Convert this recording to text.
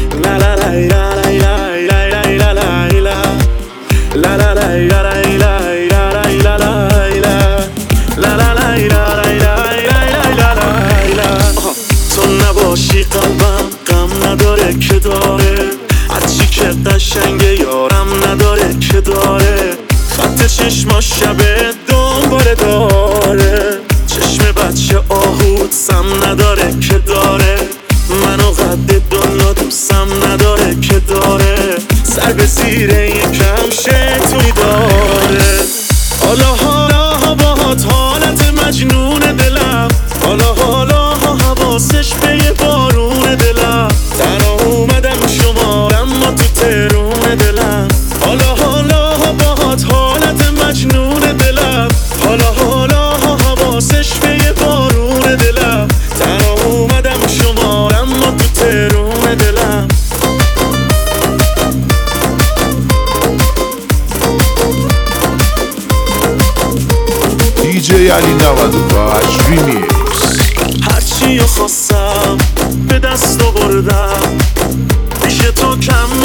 La la la la la la la la la la. La la la la la la la la la la. La la la la la la la. تو نباشی قلبم غم نداره که داره، هرچی که قشنگه یارم نداره که داره. خط چشماش شبه دنباله داره، چشم بچه آهود سم نداره که داره. منو قد دنیا دوستم نداره که داره، سر به زیر یکم شیطونی داره. حالا حالا باهات حالت مجنون دلم، حالا حالا حواسش به یه بارون دلم. تنها اومدم شمارم ما تو ترون دلم. حالا حالا باهات حالت مجنون دلم، حالا حالا حواسش به یه بارون دلم. تنها اومدم شمارم ما تو ترون دلم. DJ علی 98 ریمیکس. هرچی خواستم به دست آوردم، پیش تو کم